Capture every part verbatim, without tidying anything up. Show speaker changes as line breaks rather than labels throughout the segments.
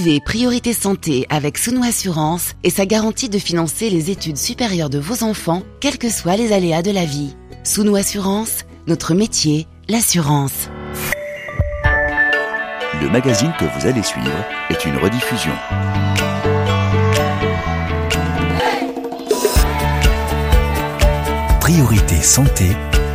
Suivez Priorité Santé avec Souno Assurance et sa garantie de financer les études supérieures de vos enfants, quels que soient les aléas de la vie. Souno Assurance, notre métier, l'assurance.
Le magazine que vous allez suivre est une rediffusion. Priorité Santé,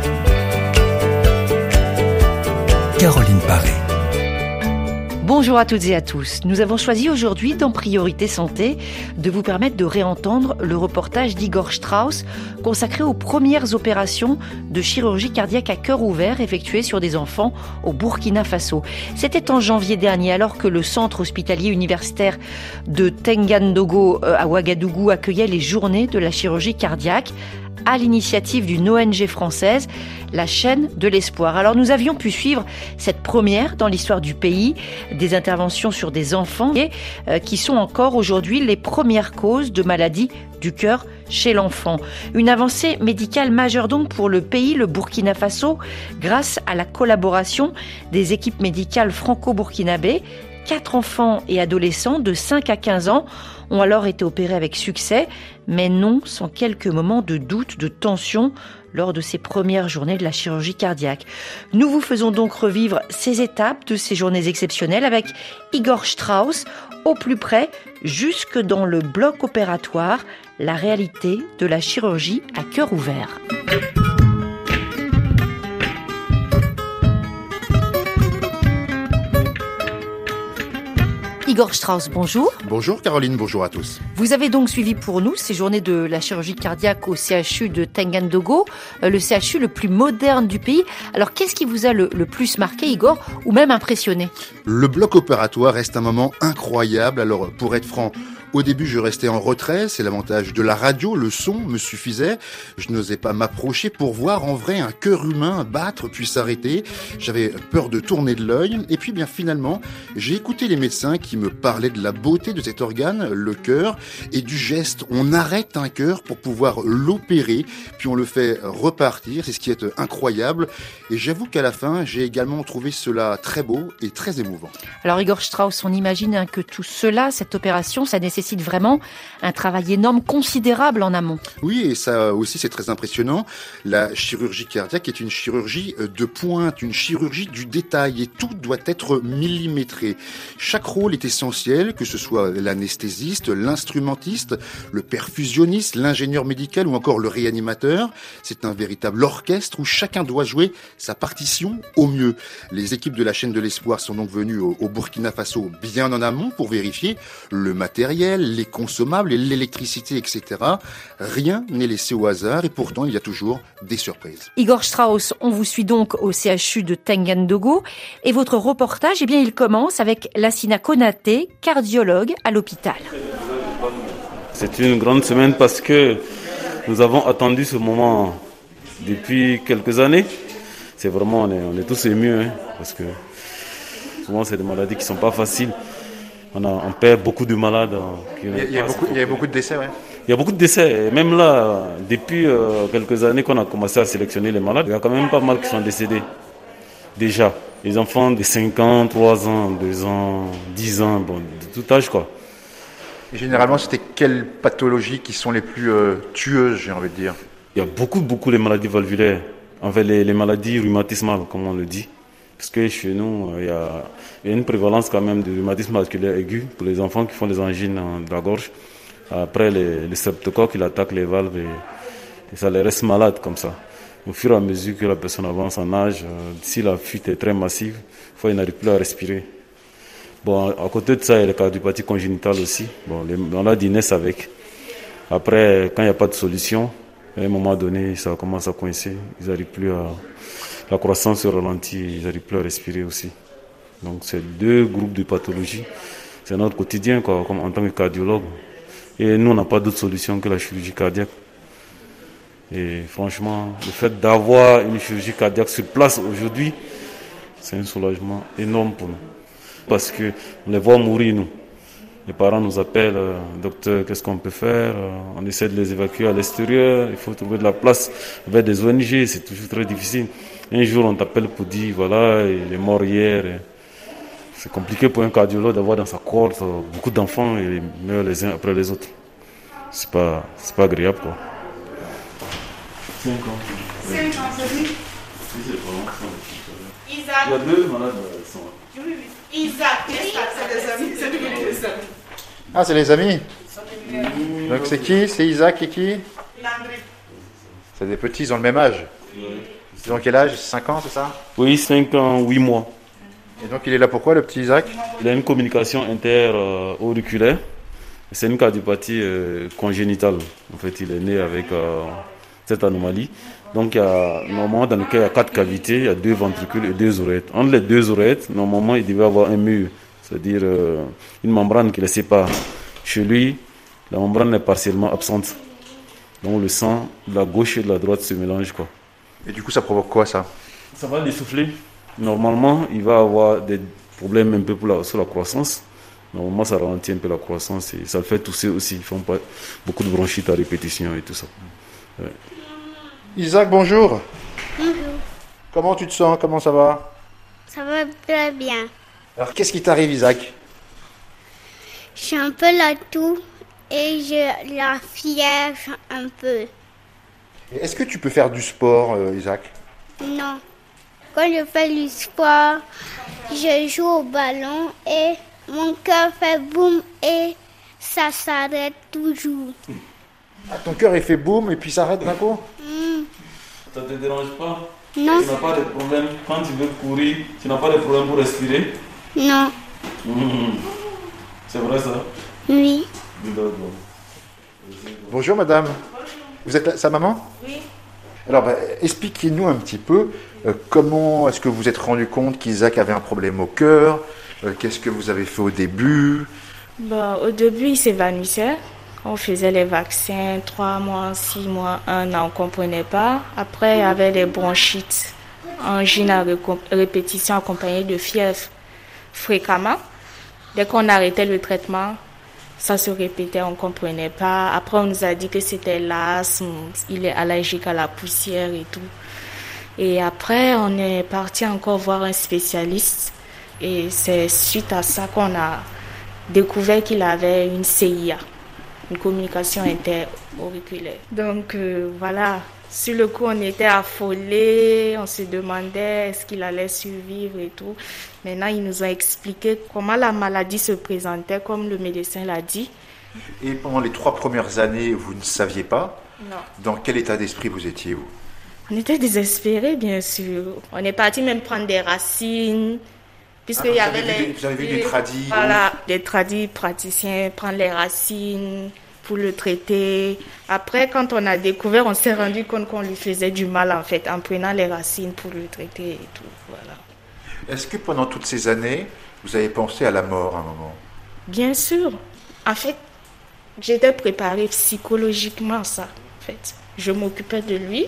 Caroline Paré.
Bonjour à toutes et à tous. Nous avons choisi aujourd'hui dans Priorité Santé de vous permettre de réentendre le reportage d'Igor Strauss consacré aux premières opérations de chirurgie cardiaque à cœur ouvert effectuées sur des enfants au Burkina Faso. C'était en janvier dernier alors que le centre hospitalier universitaire de Tengan-Dogo à Ouagadougou accueillait les journées de la chirurgie cardiaque à l'initiative d'une O N G française, la chaîne de l'espoir. Alors nous avions pu suivre cette première dans l'histoire du pays, des interventions sur des enfants et, euh, qui sont encore aujourd'hui les premières causes de maladies du cœur chez l'enfant. Une avancée médicale majeure donc pour le pays, le Burkina Faso, grâce à la collaboration des équipes médicales franco-burkinabées. Quatre enfants et adolescents de cinq à quinze ans ont alors été opérés avec succès, mais non sans quelques moments de doute, de tension lors de ces premières journées de la chirurgie cardiaque. Nous vous faisons donc revivre ces étapes de ces journées exceptionnelles avec Igor Strauss, au plus près, jusque dans le bloc opératoire, la réalité de la chirurgie à cœur ouvert. Igor Strauss, bonjour.
Bonjour Caroline, bonjour à tous.
Vous avez donc suivi pour nous ces journées de la chirurgie cardiaque au C H U de Tengan-Dogo, le C H U le plus moderne du pays. Alors qu'est-ce qui vous a le, le plus marqué, Igor, ou même impressionné ?
Le bloc opératoire reste un moment incroyable. Alors pour être franc, au début, je restais en retrait, c'est l'avantage de la radio, le son me suffisait. Je n'osais pas m'approcher pour voir en vrai un cœur humain battre puis s'arrêter. J'avais peur de tourner de l'œil. Et puis bien finalement, j'ai écouté les médecins qui me parlaient de la beauté de cet organe, le cœur, et du geste. On arrête un cœur pour pouvoir l'opérer, puis on le fait repartir. C'est ce qui est incroyable. Et j'avoue qu'à la fin, j'ai également trouvé cela très beau et très émouvant.
Alors Igor Strauss, on imagine hein, que tout cela, cette opération, ça nécessite nécessite vraiment un travail énorme, considérable en amont.
Oui, et ça aussi c'est très impressionnant. La chirurgie cardiaque est une chirurgie de pointe, une chirurgie du détail, et tout doit être millimétré. Chaque rôle est essentiel, que ce soit l'anesthésiste, l'instrumentiste, le perfusionniste, l'ingénieur médical ou encore le réanimateur. C'est un véritable orchestre où chacun doit jouer sa partition au mieux. Les équipes de la chaîne de l'espoir sont donc venues au, au Burkina Faso bien en amont pour vérifier le matériel, les consommables, l'électricité, et cetera. Rien n'est laissé au hasard et pourtant il y a toujours des surprises.
Igor Strauss, on vous suit donc au C H U de Tengan-Dogo et votre reportage, eh bien, il commence avec Lassina Konaté, cardiologue à l'hôpital.
C'est une grande semaine parce que nous avons attendu ce moment depuis quelques années. C'est vraiment, on est, on est tous émus hein, parce que souvent c'est des maladies qui ne sont pas faciles. On, a, on perd beaucoup de malades. Qui
il, y a, il, y a beaucoup, il y a beaucoup de décès, ouais.
Il y a beaucoup de décès. Et même là, depuis euh, quelques années qu'on a commencé à sélectionner les malades, il y a quand même pas mal qui sont décédés. Déjà. Les enfants de cinq ans, trois ans, deux ans, dix ans, bon, de tout âge, quoi.
Et généralement, c'était quelles pathologies qui sont les plus euh, tueuses, j'ai envie de dire ?
Il y a beaucoup, beaucoup les maladies valvulaires. En fait, les, les maladies rhumatismales, comme on le dit. Parce que chez nous, il y a, il y a une prévalence quand même de rhumatisme vasculaire aigu pour les enfants qui font des angines de la gorge. Après, les, les streptocoques, ils attaquent les valves et, et ça les reste malades comme ça. Au fur et à mesure que la personne avance en âge, euh, si la fuite est très massive, fois, il n'arrive plus à respirer. Bon, à côté de ça, il y a les cardiopathies congénitales aussi. Bon, les malades, ils naissent avec. Après, quand il n'y a pas de solution, à un moment donné, ça commence à coincer. Ils n'arrivent plus à... La croissance se ralentit, ils n'arrivent plus à respirer aussi. Donc, c'est deux groupes de pathologies. C'est notre quotidien, quoi, comme en tant que cardiologue. Et nous, on n'a pas d'autre solution que la chirurgie cardiaque. Et franchement, le fait d'avoir une chirurgie cardiaque sur place aujourd'hui, c'est un soulagement énorme pour nous. Parce qu'on les voit mourir, nous. Les parents nous appellent, euh, docteur, qu'est-ce qu'on peut faire ? euh, On essaie de les évacuer à l'extérieur, il faut trouver de la place avec des O N G, c'est toujours très difficile. Un jour, on t'appelle pour dire, voilà, il est mort hier. Il C'est compliqué pour un cardiologue d'avoir dans sa cohorte beaucoup d'enfants et ils meurent les uns après les autres. C'est pas, c'est pas agréable, quoi. cinq ans. cinq ans, c'est lui. Isaac. Il y a deux malades qui sont là.
Isaac, c'est des amis, c'est des amis.
Ah, c'est les amis. Donc c'est qui? C'est Isaac et qui? C'est des petits, ils ont le même âge. Ils ont quel âge? cinq ans, c'est ça?
Oui, cinq ans, huit mois.
Et donc il est là pourquoi, le petit Isaac?
Il a une communication inter-auriculaire. C'est une cardiopathie euh, congénitale. En fait, il est né avec euh, cette anomalie. Donc, il y a, normalement, dans le cas, il y a quatre cavités, il y a deux ventricules et deux oreillettes. Entre les deux oreillettes, normalement, il devait avoir un mur, c'est-à-dire euh, une membrane qui les sépare. Chez lui, la membrane est partiellement absente. Donc, le sang de la gauche et de la droite se mélangent, quoi.
Et du coup, ça provoque quoi, ça?
Ça va l'essouffler. Normalement, il va avoir des problèmes un peu pour la, sur la croissance. Normalement, ça ralentit un peu la croissance et ça le fait tousser aussi. Ils font pas beaucoup de bronchites à répétition et tout ça. Ouais.
Isaac, bonjour.
Bonjour.
Comment tu te sens? Comment ça va?
Ça va très bien.
Alors, qu'est-ce qui t'arrive, Isaac?
Je suis un peu la toux et je la fièvre un peu.
Et est-ce que tu peux faire du sport, euh, Isaac?
Non. Quand je fais du sport, je joue au ballon et mon cœur fait boum et ça s'arrête toujours.
Ah, ton cœur il fait boum et puis s'arrête d'un coup?
Mm.
Ça te dérange pas?
Non.
Tu n'as pas de problème quand tu veux courir, tu n'as pas de problème pour respirer?
Non.
Mmh. C'est vrai ça?
Oui.
Bonjour madame. Vous êtes sa maman?
Oui.
Alors bah, expliquez-nous un petit peu euh, comment est-ce que vous vous êtes rendu compte qu'Isaac avait un problème au cœur? euh, Qu'est-ce que vous avez fait au début?
Bon, au début, il s'évanouissait. On faisait les vaccins, trois mois, six mois, un an, on ne comprenait pas. Après, il y avait des bronchites, angine à répétition accompagnée de fièvre fréquemment. Dès qu'on arrêtait le traitement, ça se répétait, on ne comprenait pas. Après, on nous a dit que c'était l'asthme, il est allergique à la poussière et tout. Et après, on est parti encore voir un spécialiste. Et c'est suite à ça qu'on a découvert qu'il avait une C I A, une communication inter-auriculaire. Donc euh, voilà, sur le coup, on était affolés, on se demandait est-ce qu'il allait survivre et tout. Maintenant, ils nous ont expliqué comment la maladie se présentait, comme le médecin l'a dit.
Et pendant les trois premières années, vous ne saviez pas?
Non.
Dans quel état d'esprit vous étiez, vous?
On était désespérés, bien sûr. On est parti même prendre des racines. Puisqu'il
ah,
y avait
les...
les,
vous avez vu des tradis?
Voilà, des tradis praticiens prendre les racines pour le traiter. Après, quand on a découvert, on s'est rendu compte qu'on lui faisait du mal, en fait, en prenant les racines pour le traiter et tout. Voilà.
Est-ce que pendant toutes ces années, vous avez pensé à la mort à un moment?
Bien sûr. En fait, j'étais préparée psychologiquement à ça. En fait, je m'occupais de lui.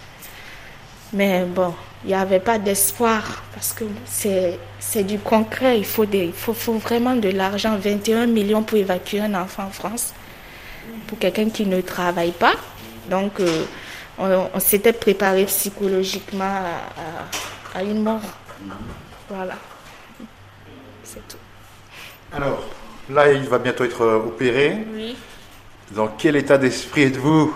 Mais bon, il n'y avait pas d'espoir parce que c'est, c'est du concret. Il faut, des, il faut, faut vraiment de l'argent. vingt et un millions pour évacuer un enfant en France. Pour quelqu'un qui ne travaille pas. Donc, euh, on, on s'était préparé psychologiquement à, à, à une mort. Voilà. C'est tout.
Alors, là, il va bientôt être opéré.
Oui.
Dans quel état d'esprit êtes-vous?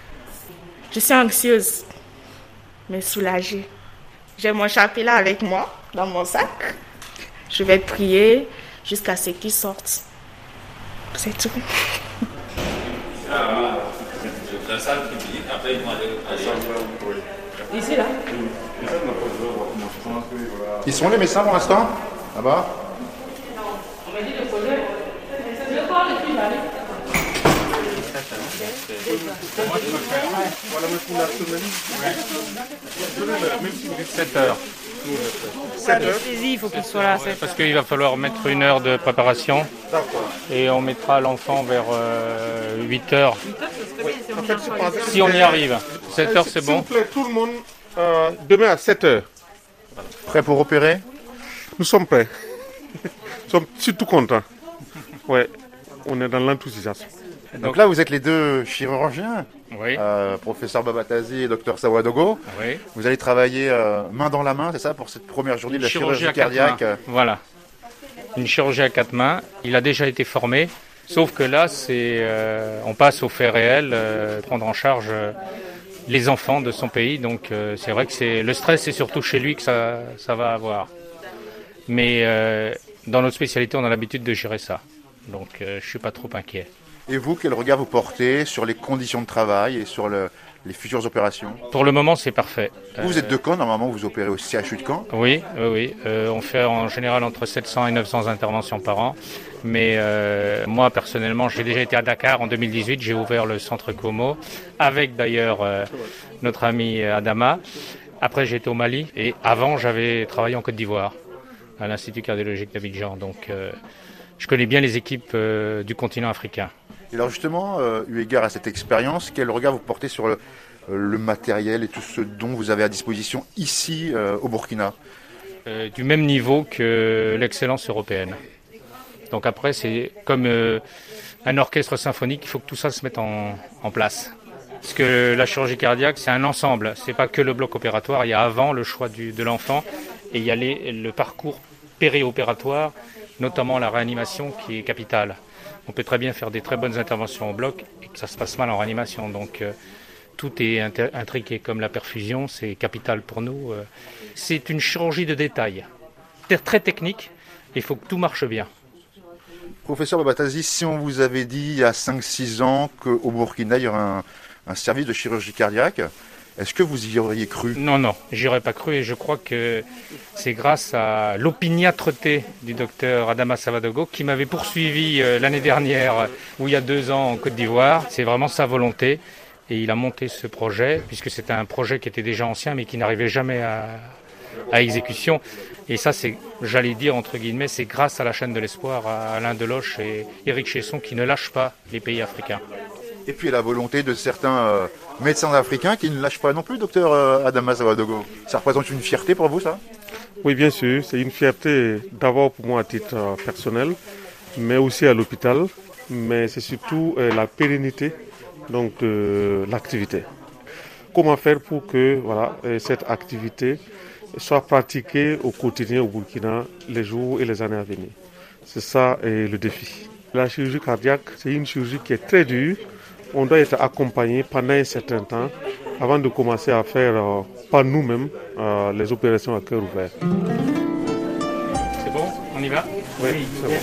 Je suis anxieuse, mais soulagée. J'ai mon chapelet avec moi, dans mon sac. Je vais prier jusqu'à ce qu'il sorte. C'est tout. Ici, là?
Ils sont les médecins pour l'instant? Là-bas?
sept heures. sept heures.
Il faut qu'il soit là.
Parce qu'il va falloir mettre une heure de préparation. Et on mettra l'enfant vers euh, huit heures. Si on y arrive. sept heures, c'est bon.
S'il vous plaît, tout le monde, euh, demain à sept heures.
Prêt pour opérer?
Nous sommes prêts. Nous sommes surtout contents. Ouais, on est dans l'enthousiasme.
Donc, Donc là, vous êtes les deux chirurgiens,
oui.
euh, professeur Babatazi et docteur Sawadogo.
Oui.
Vous allez travailler euh, main dans la main, c'est ça, pour cette première journée de la chirurgie, chirurgie cardiaque.
Voilà. une chirurgie à quatre mains. Il a déjà été formé, sauf que là, c'est, euh, on passe au fait réel, euh, prendre en charge euh, les enfants de son pays. Donc euh, c'est vrai que c'est le stress, c'est surtout chez lui que ça, ça va avoir. Mais euh, dans notre spécialité, on a l'habitude de gérer ça. Donc euh, je suis pas trop inquiet.
Et vous, quel regard vous portez sur les conditions de travail et sur le, les futures opérations?
Pour le moment, c'est parfait.
Vous, vous êtes de Caen, normalement vous opérez au C H U de Caen?
Oui, oui, oui. Euh, on fait en général entre sept cents et neuf cents interventions par an. Mais euh, moi, personnellement, j'ai déjà été à Dakar en deux mille dix-huit. J'ai ouvert le centre Como, avec d'ailleurs euh, notre ami Adama. Après, j'ai été au Mali. Et avant, j'avais travaillé en Côte d'Ivoire, à l'Institut cardiologique d'Abidjan. Donc, euh, je connais bien les équipes euh, du continent africain.
Et alors justement, euh, eu égard à cette expérience, quel regard vous portez sur le, le matériel et tout ce dont vous avez à disposition ici euh, au Burkina?
euh, Du même niveau que l'excellence européenne. Donc après, c'est comme euh, un orchestre symphonique, il faut que tout ça se mette en, en place. Parce que la chirurgie cardiaque, c'est un ensemble. C'est pas que le bloc opératoire. Il y a avant le choix du, de l'enfant et il y a les, le parcours périopératoire, notamment la réanimation qui est capitale. On peut très bien faire des très bonnes interventions au bloc et que ça se passe mal en réanimation. Donc euh, tout est inter- intriqué comme la perfusion, c'est capital pour nous. Euh, c'est une chirurgie de détail. C'est très technique, il faut que tout marche bien.
Professeur Babatazi, si on vous avait dit il y a cinq six ans qu'au Burkina il y aurait un, un service de chirurgie cardiaque, est-ce que vous y auriez cru?
Non, non, j'y aurais pas cru et je crois que c'est grâce à l'opiniâtreté du docteur Adama Savadogo qui m'avait poursuivi euh, l'année dernière ou il y a deux ans en Côte d'Ivoire. C'est vraiment sa volonté et il a monté ce projet puisque c'était un projet qui était déjà ancien mais qui n'arrivait jamais à, à exécution. Et ça, c'est, j'allais dire entre guillemets, c'est grâce à la chaîne de l'espoir, à Alain Deloche et Éric Chesson qui ne lâchent pas les pays africains.
Et puis la volonté de certains euh, médecins africains qui ne lâchent pas non plus, docteur euh, Adama Savadogo. Ça représente une fierté pour vous, ça?
Oui, bien sûr. C'est une fierté d'abord pour moi à titre euh, personnel, mais aussi à l'hôpital. Mais c'est surtout euh, la pérennité donc, de l'activité. Comment faire pour que voilà, euh, cette activité soit pratiquée au quotidien au Burkina les jours et les années à venir? C'est ça euh, le défi. La chirurgie cardiaque, c'est une chirurgie qui est très dure. On doit être accompagné pendant un certain temps avant de commencer à faire euh, par nous-mêmes euh, les opérations à cœur ouvert.
C'est bon? On y va?
Oui, c'est bon.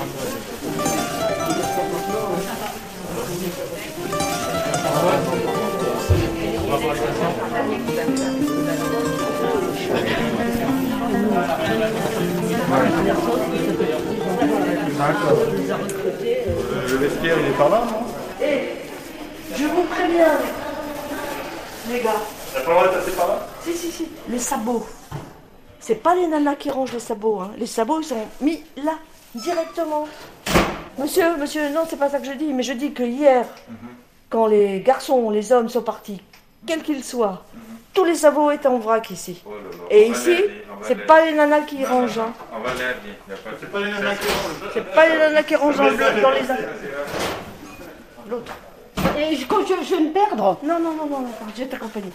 Le vestiaire, il est par là, non?
Eh, je vous préviens, les gars.
Il n'y a pas le droit de passer par là?
Si, si, si. Les sabots. C'est pas les nanas qui rangent les sabots. Hein. Les sabots, ils sont mis là, directement. Monsieur, monsieur, non, c'est pas ça que je dis. Mais je dis que hier, mm-hmm. quand les garçons, les hommes sont partis, quels qu'ils soient, mm-hmm. tous les sabots étaient en vrac ici. Oh là là. Et on ici, c'est pas les nanas qui non, rangent. Hein.
On va l'air dire. C'est pas les nanas qui rangent.
C'est pas les nanas qui rangent dans, dans les... L'autre.
Et je, quand je, je vais me perdre.
Non, non, non, non, non, je vais t'accompagner.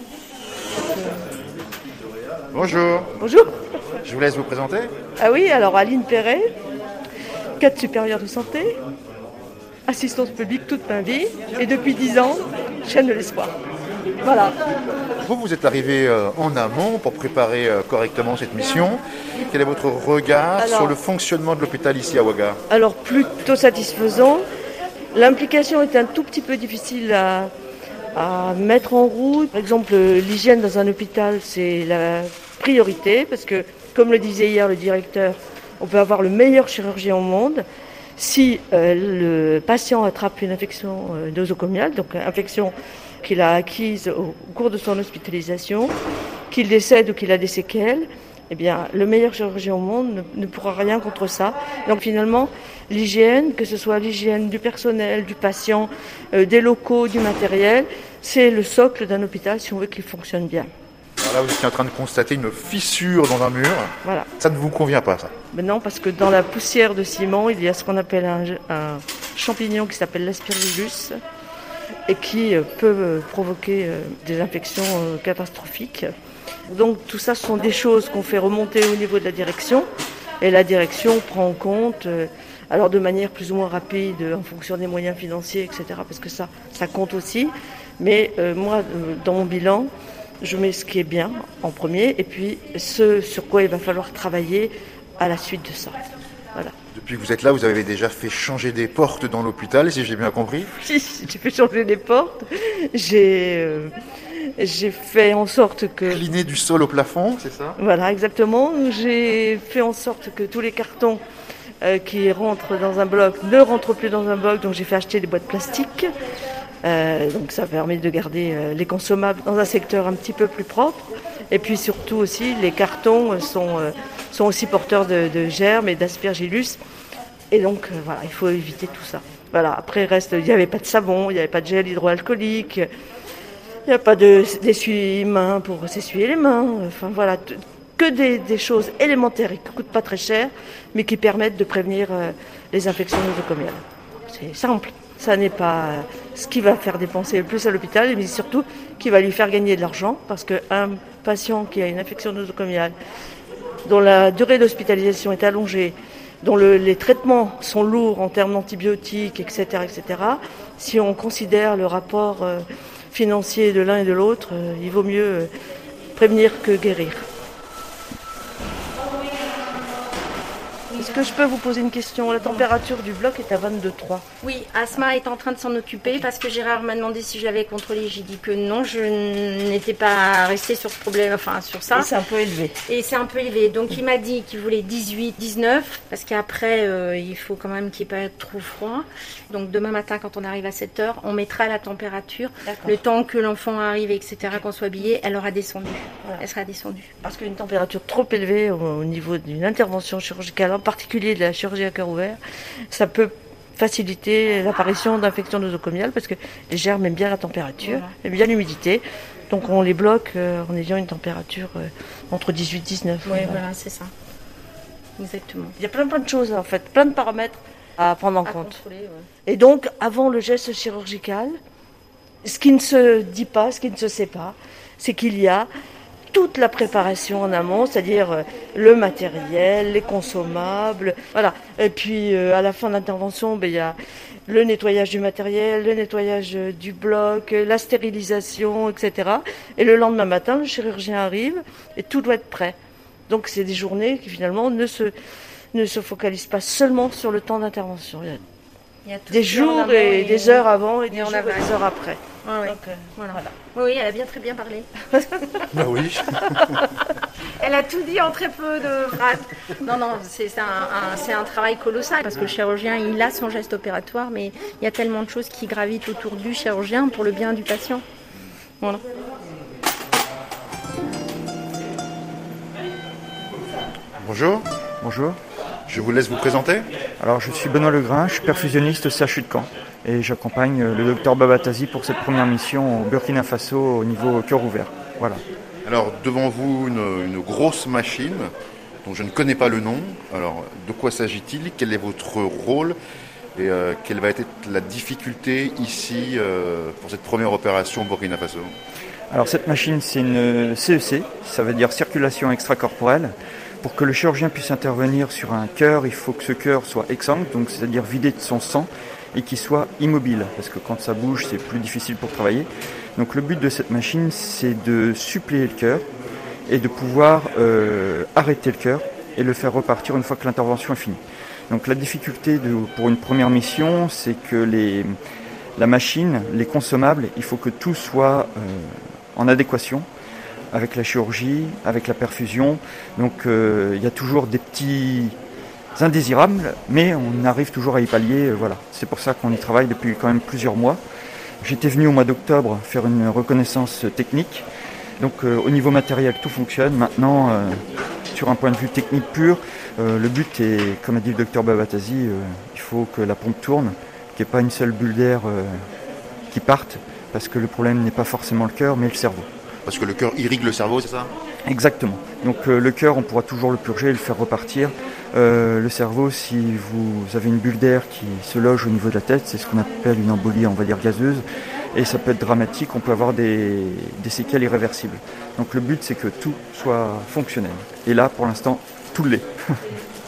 Bonjour.
Bonjour.
Je vous laisse vous présenter.
Ah oui, alors Aline Perret, cadre supérieur de santé, assistance publique toute ma vie, et depuis dix ans, chaîne de l'espoir. Voilà.
Vous, vous êtes arrivé euh, en amont pour préparer euh, correctement cette mission. Quel est votre regard alors, sur le fonctionnement de l'hôpital ici à Ouaga?
Alors, plutôt satisfaisant. L'implication est un tout petit peu difficile à, à mettre en route. Par exemple, l'hygiène dans un hôpital, c'est la priorité parce que, comme le disait hier le directeur, on peut avoir le meilleur chirurgien au monde. Si euh, le patient attrape une infection euh, nosocomiale, donc une infection qu'il a acquise au, au cours de son hospitalisation, qu'il décède ou qu'il a des séquelles, eh bien, le meilleur chirurgien au monde ne, ne pourra rien contre ça. Donc finalement, l'hygiène, que ce soit l'hygiène du personnel, du patient, euh, des locaux, du matériel, c'est le socle d'un hôpital si on veut qu'il fonctionne bien.
Alors là, vous étiez en train de constater une fissure dans un mur.
Voilà.
Ça ne vous convient pas, ça?
Mais non, parce que dans la poussière de ciment, il y a ce qu'on appelle un, un champignon qui s'appelle l'aspergillus et qui euh, peut euh, provoquer euh, des infections euh, catastrophiques. Donc tout ça, ce sont des choses qu'on fait remonter au niveau de la direction Et la direction prend en compte, euh, alors de manière plus ou moins rapide, en fonction des moyens financiers, et cetera, parce que ça, ça compte aussi. Mais euh, moi, euh, dans mon bilan, je mets ce qui est bien en premier, et puis ce sur quoi il va falloir travailler à la suite de ça. Voilà.
Depuis que vous êtes là, vous avez déjà fait changer des portes dans l'hôpital, si j'ai bien compris.
Oui, j'ai fait changer des portes. J'ai, euh, j'ai fait en sorte que...
Cliner du sol au plafond, c'est ça?
Voilà, exactement. J'ai fait en sorte que tous les cartons euh, qui rentrent dans un bloc ne rentrent plus dans un bloc, donc j'ai fait acheter des boîtes plastiques. Euh, donc ça permet de garder euh, les consommables dans un secteur un petit peu plus propre. Et puis surtout aussi, les cartons sont, euh, sont aussi porteurs de, de germes et d'aspergillus. Et donc euh, voilà, il faut éviter tout ça. Voilà. Après, reste, il n'y avait pas de savon, il n'y avait pas de gel hydroalcoolique, il n'y a pas de, d'essuie-mains pour s'essuyer les mains. Enfin voilà, t- que des, des choses élémentaires et qui ne coûtent pas très cher, mais qui permettent de prévenir euh, les infections nosocomiales. C'est simple. Ça n'est pas ce qui va faire dépenser le plus à l'hôpital, mais surtout qui va lui faire gagner de l'argent, parce qu'un patient qui a une infection nosocomiale, dont la durée d'hospitalisation est allongée, dont le, les traitements sont lourds en termes d'antibiotiques, et cetera, et cetera, si on considère le rapport euh, financier de l'un et de l'autre, euh, il vaut mieux euh, prévenir que guérir. Est-ce que je peux vous poser une question? La température du bloc est à vingt-deux virgule trois.
Oui, Asma est en train de s'en occuper parce que Gérard m'a demandé si je l'avais contrôlé. J'ai dit que non, je n'étais pas restée sur ce problème, enfin sur ça.
Et c'est un peu élevé.
Et c'est un peu élevé. Donc il m'a dit qu'il voulait dix-huit, dix-neuf parce qu'après euh, il faut quand même qu'il n'y ait pas trop froid. Donc demain matin quand on arrive à sept heures, on mettra la température. D'accord. Le temps que l'enfant arrive, et cetera, qu'on soit habillé, elle aura descendu. Voilà. Elle sera descendue.
Parce qu'une température trop élevée au, au niveau d'une intervention chirurgicale, en particulier de la chirurgie à cœur ouvert, ça peut faciliter l'apparition d'infections nosocomiales parce que les germes aiment bien la température, voilà. Aiment bien l'humidité. Donc on les bloque euh, en ayant une température euh, entre dix-huit et dix-neuf.
Oui, voilà, voilà, c'est ça. Exactement.
Il y a plein plein de choses en fait, plein de paramètres à prendre en
à
compte.
Ouais.
Et donc avant le geste chirurgical, ce qui ne se dit pas, ce qui ne se sait pas, c'est qu'il y a toute la préparation en amont, c'est-à-dire le matériel, les consommables, voilà. Et puis euh, à la fin de l'intervention, ben, il y a le nettoyage du matériel, le nettoyage du bloc, la stérilisation, et cetera. Et le lendemain matin, le chirurgien arrive et tout doit être prêt. Donc c'est des journées qui finalement ne se, ne se focalisent pas seulement sur le temps d'intervention. Il y a, il y a des jours et, et des heures avant et, et des jours et des heures après.
Ah, oui. Donc, euh, voilà. Voilà. Oui, elle a bien très bien parlé.
Bah oui.
Elle a tout dit en très peu de phrases. Non, non, c'est, c'est, un, un, c'est un travail colossal parce que le chirurgien, il a son geste opératoire, mais il y a tellement de choses qui gravitent autour du chirurgien pour le bien du patient. Voilà.
Bonjour.
Bonjour.
Je vous laisse vous présenter.
Alors, je suis Benoît Legrain, je suis perfusionniste au C H U de Caen et j'accompagne le docteur Babatazi pour cette première mission au Burkina Faso au niveau cœur ouvert. Voilà.
Alors, devant vous, une, une grosse machine dont je ne connais pas le nom. Alors, de quoi s'agit-il? Quel est votre rôle? Et euh, quelle va être la difficulté ici euh, pour cette première opération au Burkina Faso?
Alors, cette machine, c'est une C E C, ça veut dire circulation extracorporelle. Pour que le chirurgien puisse intervenir sur un cœur, il faut que ce cœur soit exsangue, donc c'est-à-dire vidé de son sang, et qu'il soit immobile, parce que quand ça bouge, c'est plus difficile pour travailler. Donc le but de cette machine, c'est de suppléer le cœur et de pouvoir euh, arrêter le cœur et le faire repartir une fois que l'intervention est finie. Donc la difficulté de, pour une première mission, c'est que les, la machine, les consommables, il faut que tout soit euh, en adéquation avec la chirurgie, avec la perfusion. Donc euh, il y a toujours des petits indésirables, mais on arrive toujours à y pallier. Euh, voilà. C'est pour ça qu'on y travaille depuis quand même plusieurs mois. J'étais venu au mois d'octobre faire une reconnaissance technique. Donc euh, au niveau matériel, tout fonctionne. Maintenant, euh, sur un point de vue technique pur, euh, le but est, comme a dit le docteur Babatazi, euh, il faut que la pompe tourne, qu'il n'y ait pas une seule bulle d'air euh, qui parte, parce que le problème n'est pas forcément le cœur, mais le cerveau.
Parce que le cœur irrigue le cerveau, c'est ça?
Exactement. Donc euh, le cœur, on pourra toujours le purger et le faire repartir. Euh, le cerveau, si vous avez une bulle d'air qui se loge au niveau de la tête, c'est ce qu'on appelle une embolie, on va dire gazeuse, et ça peut être dramatique, on peut avoir des, des séquelles irréversibles. Donc le but, c'est que tout soit fonctionnel. Et là, pour l'instant, tout l'est.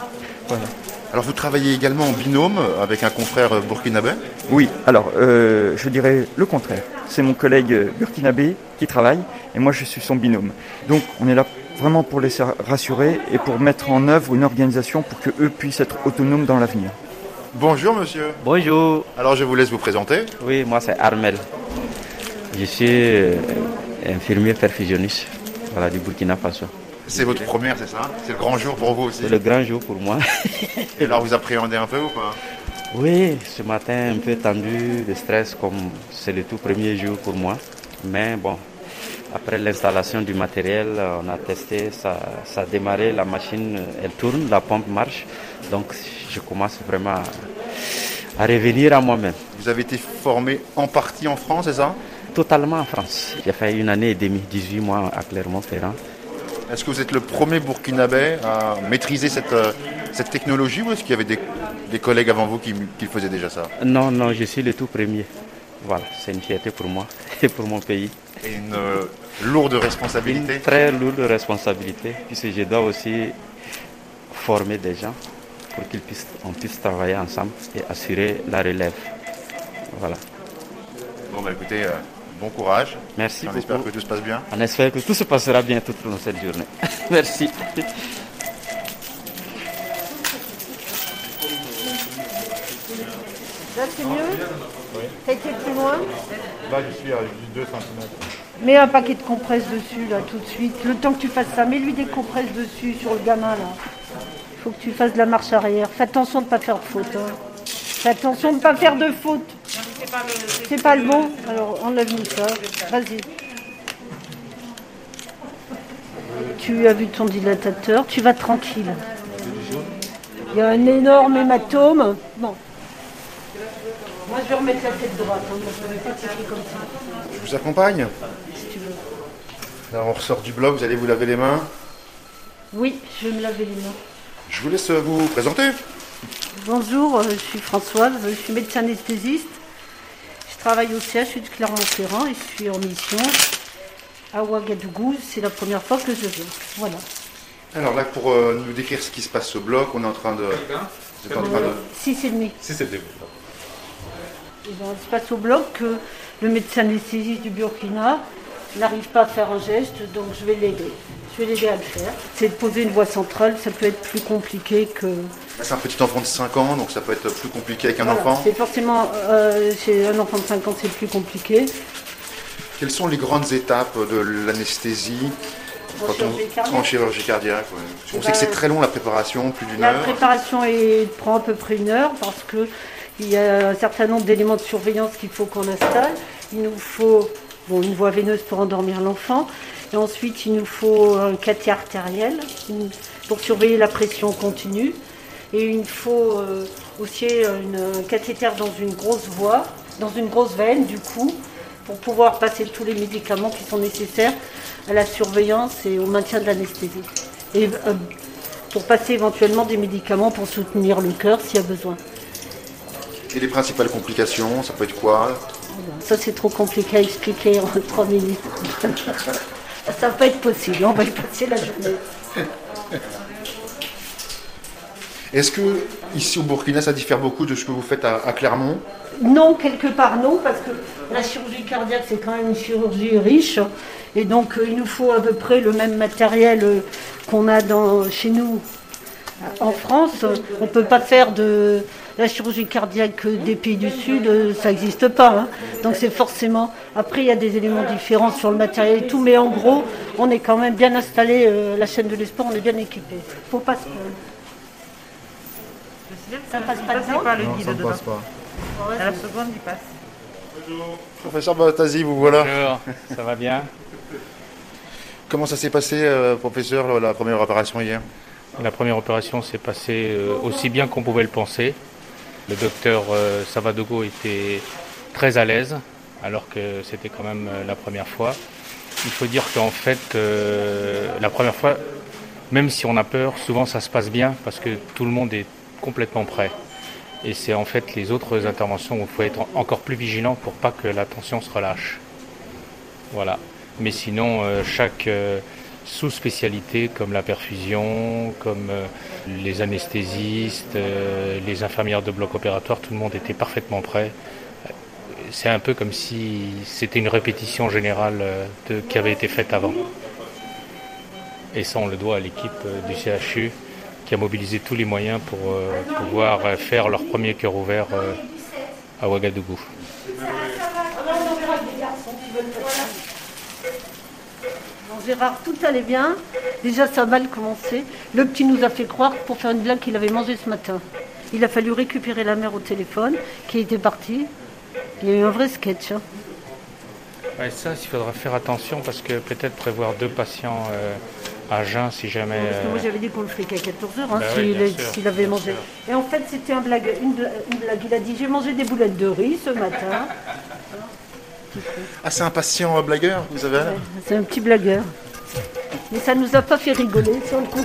Voilà.
Alors vous travaillez également en binôme avec un confrère burkinabé ?
Oui, alors euh, je dirais le contraire. C'est mon collègue burkinabé qui travaille et moi je suis son binôme. Donc on est là vraiment pour les rassurer et pour mettre en œuvre une organisation pour qu'eux puissent être autonomes dans l'avenir.
Bonjour monsieur.
Bonjour.
Alors je vous laisse vous présenter.
Oui, moi c'est Armel. Je suis euh, infirmier perfusionniste voilà, du Burkina Faso.
C'est votre première, c'est ça ? C'est le grand jour pour vous aussi ?
C'est le grand jour pour moi.
Et alors vous appréhendez un peu ou pas ?
Oui, ce matin un peu tendu, de stress comme c'est le tout premier jour pour moi. Mais bon, après l'installation du matériel, on a testé, ça, ça a démarré, la machine elle tourne, la pompe marche. Donc je commence vraiment à, à revenir à moi-même.
Vous avez été formé en partie en France, c'est ça ?
Totalement en France. J'ai fait une année et demie, dix-huit mois à Clermont-Ferrand.
Est-ce que vous êtes le premier burkinabé à maîtriser cette, cette technologie ou est-ce qu'il y avait des, des collègues avant vous qui, qui faisaient déjà ça ?
Non, non, je suis le tout premier. Voilà, c'est une fierté pour moi et pour mon pays.
Et une euh, lourde responsabilité ?
Une très lourde responsabilité, puisque je dois aussi former des gens pour qu'ils puissent, on puisse travailler ensemble et assurer la relève. Voilà.
Bon, bah écoutez... Euh... Bon courage.
Merci
On
beaucoup.
espère que tout se passe bien.
On espère que tout se passera bien toute cette journée. Merci.
Là, c'est mieux ? Oui. T'as été plus loin ?
Là, je suis à deux centimètres.
Mets un paquet de compresses dessus, là, tout de suite. Le temps que tu fasses ça, mets-lui des compresses dessus, sur le gamin, là. Il faut que tu fasses de la marche arrière. Fais attention de ne pas faire de faute. Hein. Fais attention de ne pas faire de faute. C'est pas, le... c'est pas le bon. Alors, enlève-nous ça. Vas-y. Tu as vu ton dilatateur. Tu vas tranquille. Il y a un énorme hématome. Bon. Moi, je vais remettre la tête droite. Hein, je ne vais pas tirer comme ça.
Je vous accompagne ?
Si tu veux.
Alors, on ressort du bloc. Vous allez vous laver les mains ?
Oui, je vais me laver les mains.
Je vous laisse vous présenter.
Bonjour, je suis Françoise. Je suis médecin anesthésiste. Je travaille au C H U de Clermont-Ferrand et je suis en mission à Ouagadougou. C'est la première fois que je viens. Voilà.
Alors là, pour euh, nous décrire ce qui se passe au bloc, on est en train de... Vous êtes en train de...
six et demi.
six et demi.
Il se passe au bloc que le médecin anesthésiste du Burkina n'arrive pas à faire un geste, donc je vais l'aider. Je vais l'aider à le faire. C'est de poser une voie centrale, ça peut être plus compliqué que...
C'est un petit enfant de cinq ans, donc ça peut être plus compliqué avec un
voilà,
enfant.
C'est forcément, euh, chez un enfant de cinq ans, c'est plus compliqué.
Quelles sont les grandes étapes de l'anesthésie
en,
quand
chirurgie
on...
cardiaque.
en chirurgie cardiaque ouais. On
bah,
sait que c'est très long la préparation, plus d'une
la
heure.
La préparation est, prend à peu près une heure parce qu'il y a un certain nombre d'éléments de surveillance qu'il faut qu'on installe. Il nous faut bon, une voie veineuse pour endormir l'enfant. Et ensuite, il nous faut un cathé artériel pour surveiller la pression continue. Et il nous faut euh, aussi une, un cathéter dans une grosse voie, dans une grosse veine du coup, pour pouvoir passer tous les médicaments qui sont nécessaires à la surveillance et au maintien de l'anesthésie. Et euh, pour passer éventuellement des médicaments pour soutenir le cœur s'il y a besoin.
Et les principales complications, ça peut être quoi ?
Ça c'est trop compliqué à expliquer en trois minutes. Ça va pas être possible, on va y passer la journée.
Est-ce que ici au Burkina ça diffère beaucoup de ce que vous faites à, à Clermont ?
Non, quelque part non, parce que la chirurgie cardiaque c'est quand même une chirurgie riche. Et donc euh, il nous faut à peu près le même matériel euh, qu'on a dans, chez nous en France. On ne peut pas faire de la chirurgie cardiaque des pays du Sud, euh, ça n'existe pas. Hein. Donc c'est forcément... Après il y a des éléments différents sur le matériel et tout, mais en gros on est quand même bien installé, euh, la chaîne de l'espoir, on est bien équipé. Faut pas se plaindre. Ça passe pas dedans ?
pas le guide dedans. Passe pas.
À la seconde il passe.
Bonjour. Professeur Batazi, vous voilà.
Bonjour, ça va bien ?
Comment ça s'est passé, euh, professeur, la première opération hier ?
La première opération s'est passée euh, aussi bien qu'on pouvait le penser. Le docteur euh, Savadogo était très à l'aise, alors que c'était quand même euh, la première fois. Il faut dire qu'en fait, euh, la première fois, même si on a peur, souvent ça se passe bien, parce que tout le monde est complètement prêt. Et c'est en fait les autres interventions où il faut être encore plus vigilant pour pas que la tension se relâche. Voilà. Mais sinon, euh, chaque, euh, sous-spécialités comme la perfusion, comme euh, les anesthésistes, euh, les infirmières de bloc opératoire, tout le monde était parfaitement prêt. C'est un peu comme si c'était une répétition générale euh, de, qui avait été faite avant. Et ça, on le doit à l'équipe euh, du C H U qui a mobilisé tous les moyens pour euh, pouvoir euh, faire leur premier cœur ouvert euh, à Ouagadougou.
Gérard, tout allait bien. Déjà, ça a mal commencé. Le petit nous a fait croire, pour faire une blague, qu'il avait mangé ce matin. Il a fallu récupérer la mère au téléphone, qui était partie. Il y a eu un vrai sketch. Hein.
Ouais, ça, il faudra faire attention parce que peut-être prévoir deux patients euh, à jeun si jamais.
Parce que
euh...
moi, j'avais dit qu'on le ferait qu'à quatorze heures, hein,
bah
s'il,
oui,
s'il avait mangé. Sûr. Et en fait, c'était un blague, une, blague, une blague. Il a dit j'ai mangé des boulettes de riz ce matin.
Ah, c'est un patient blagueur, vous avez ouais,
c'est un petit blagueur. Mais ça nous a pas fait rigoler sur le coup.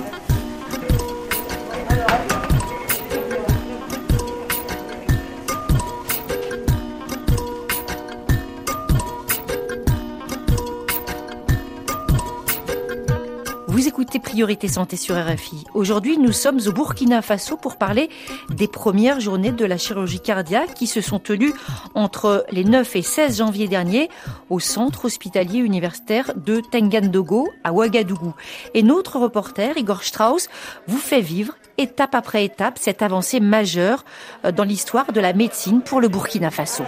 Vous écoutez Priorité Santé sur R F I. Aujourd'hui, nous sommes au Burkina Faso pour parler des premières journées de la chirurgie cardiaque qui se sont tenues entre les neuf et seize janvier dernier au centre hospitalier universitaire de Tengandogo à Ouagadougou. Et notre reporter, Igor Strauss, vous fait vivre étape après étape cette avancée majeure dans l'histoire de la médecine pour le Burkina Faso.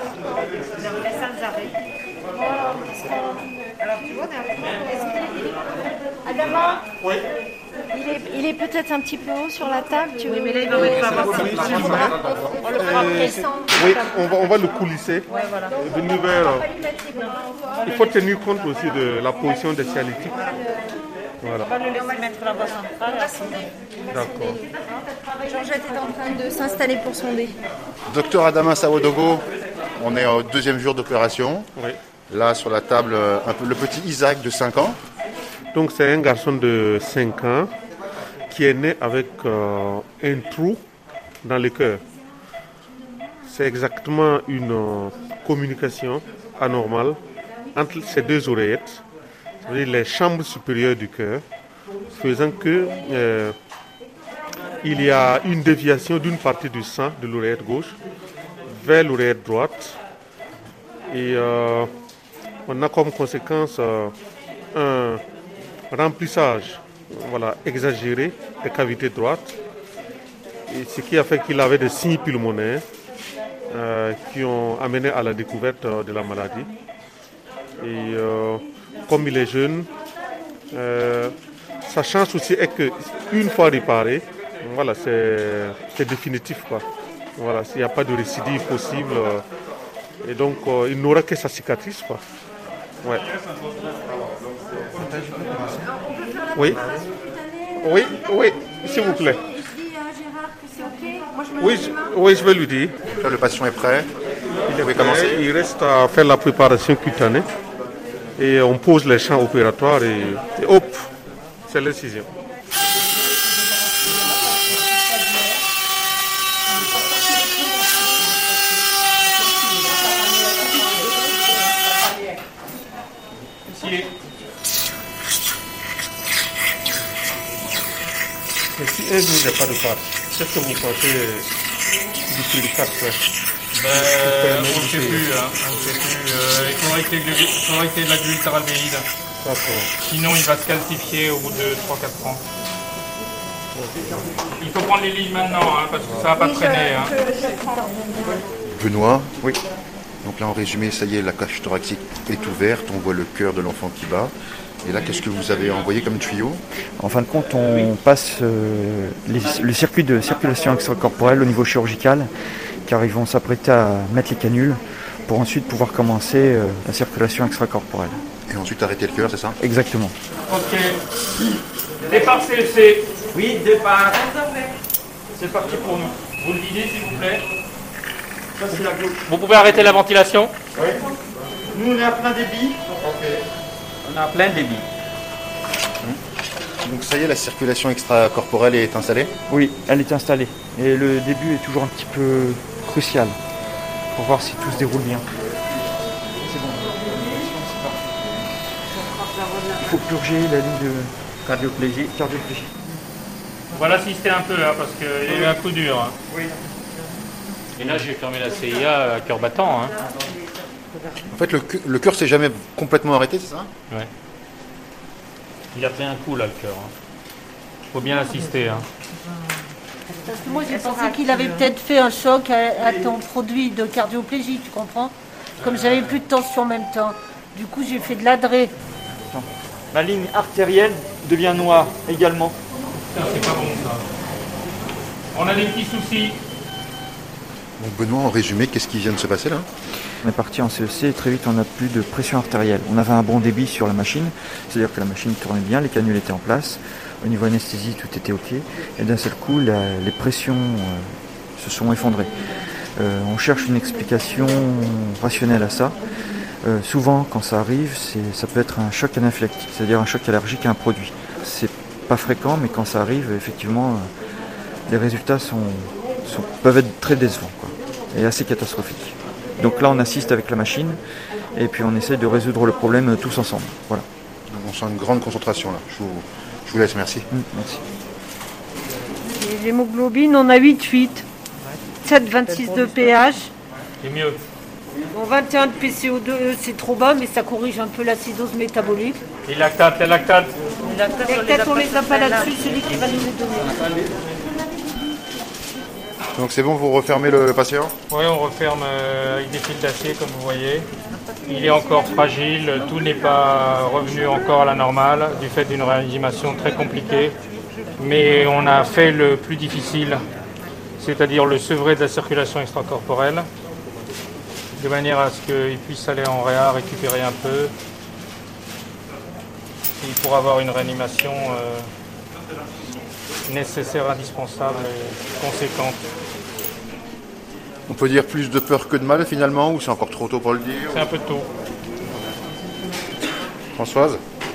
Adama, oui. Il est, il est peut-être un petit peu haut sur la table. Tu veux... Oui, mais là, il va
oui,
mettre
la
on, on le fera
euh,
descendre.
Oui, on va, on va le coulisser. Ouais, voilà. De vers, il faut tenir compte aussi de la position des cialytiques. Voilà.
On va le laisser mettre la voie centrale.
D'accord.
Georgette est en train de s'installer pour sonder.
Docteur Adama Sawadogo, on est au deuxième jour d'opération.
Oui.
Là, sur la table, un peu, le petit Isaac de cinq ans.
Donc c'est un garçon de cinq ans qui est né avec euh, un trou dans le cœur. C'est exactement une euh, communication anormale entre ces deux oreillettes, c'est-à-dire les chambres supérieures du cœur, faisant que euh, il y a une déviation d'une partie du sang de l'oreillette gauche vers l'oreillette droite. Et euh, on a comme conséquence euh, un remplissage voilà, exagéré des cavités droites, et ce qui a fait qu'il avait des signes pulmonaires euh, qui ont amené à la découverte euh, de la maladie. Et euh, comme il est jeune, euh, sa chance aussi est qu'une fois réparé, voilà, c'est, c'est définitif, quoi. Voilà, il n'y a pas de récidive possible, euh, et donc euh, il n'aura que sa cicatrice, quoi. Ouais. Oui. Oui, oui, s'il vous plaît. Oui, je, oui, je vais lui dire.
Là, le patient est prêt.
Il est prêt. Commencer. Il reste à faire la préparation cutanée. Et on pose les champs opératoires et, et hop, c'est l'incision. Et si un jour n'est pas de part, qu'est-ce que vous pensez du prix du quatre
ben, on ne sait plus, hein. On ne sait plus. Euh, il faudrait qu'il y ait de la glutaraldéhyde.
D'accord.
Sinon, il va se calcifier au bout de trois à quatre ans. Il faut prendre les lignes maintenant, hein, parce que ça ne va pas traîner. Hein.
Benoît, oui. Donc là, en résumé, ça y est, la cage thoracique est ouverte. On voit le cœur de l'enfant qui bat. Et là, qu'est-ce que vous avez envoyé comme tuyau ?
En fin de compte, on passe euh, les, le circuit de circulation extracorporelle au niveau chirurgical, car ils vont s'apprêter à mettre les canules pour ensuite pouvoir commencer euh, la circulation extracorporelle.
Et ensuite arrêter le cœur, c'est ça ?
Exactement.
Ok. Départ C E C.
Oui, départ.
C'est parti pour nous. Vous le videz, s'il vous plaît. Vous pouvez arrêter la ventilation ?
Oui. Nous, on est à plein débit.
Ok.
On a plein débit.
Donc ça y est, la circulation extracorporelle est installée ?
Oui, elle est installée. Et le début est toujours un petit peu crucial pour voir si tout se déroule bien. C'est bon. faut purger la ligne de cardioplégie. cardioplégie.
On va l'assister un peu hein, parce qu'il y a eu un coup dur. Hein.
Oui.
Et là, j'ai fermé la C I A à cœur battant. Hein.
En fait, le, le cœur s'est jamais complètement arrêté, c'est ça?
Ouais. Il a pris un coup là, le cœur. Hein. Faut bien l'assister. Hein.
Parce que moi, j'ai pensé qu'il avait peut-être fait un choc à, à ton produit de cardioplégie, tu comprends? Comme j'avais plus de tension en même temps. Du coup, j'ai fait de l'adré.
La ligne artérielle devient noire également.
Ça, c'est pas bon, ça. On a des petits soucis.
Donc Benoît, en résumé, qu'est-ce qui vient de se passer là?
On est parti en C E C et très vite on n'a plus de pression artérielle. On avait un bon débit sur la machine, c'est-à-dire que la machine tournait bien, les canules étaient en place. Au niveau anesthésie, tout était ok. Et d'un seul coup, la, les pressions euh, se sont effondrées. Euh, on cherche une explication rationnelle à ça. Euh, souvent, quand ça arrive, c'est, ça peut être un choc anaphylactique, c'est-à-dire un choc allergique à un produit. C'est pas fréquent, mais quand ça arrive, effectivement, euh, les résultats sont, sont, peuvent être très décevants, quoi, et assez catastrophiques. Donc là, on assiste avec la machine, et puis on essaye de résoudre le problème tous ensemble. Voilà.
Donc on sent une grande concentration là. Je vous, je vous laisse, merci.
Mmh, merci.
Et l'hémoglobine, on a huit virgule huit. sept virgule vingt-six de pH.
C'est mieux.
Bon, vingt et un de P C O deux, c'est trop bas, mais ça corrige un peu l'acidose métabolique.
Et lactate, la lactate.
Les lactates, on les a pas là-dessus, celui qui va nous les donner.
Donc c'est bon, vous refermez le patient?
Oui, on referme euh, avec des fils d'acier, comme vous voyez. Il est encore fragile, tout n'est pas revenu encore à la normale, du fait d'une réanimation très compliquée. Mais on a fait le plus difficile, c'est-à-dire le sevrer de la circulation extracorporelle, de manière à ce qu'il puisse aller en réa, récupérer un peu, et pour avoir une réanimation euh, nécessaire, indispensable et conséquente.
On peut dire plus de peur que de mal finalement, ou c'est encore trop tôt pour le dire?
C'est un peu tôt.
Françoise?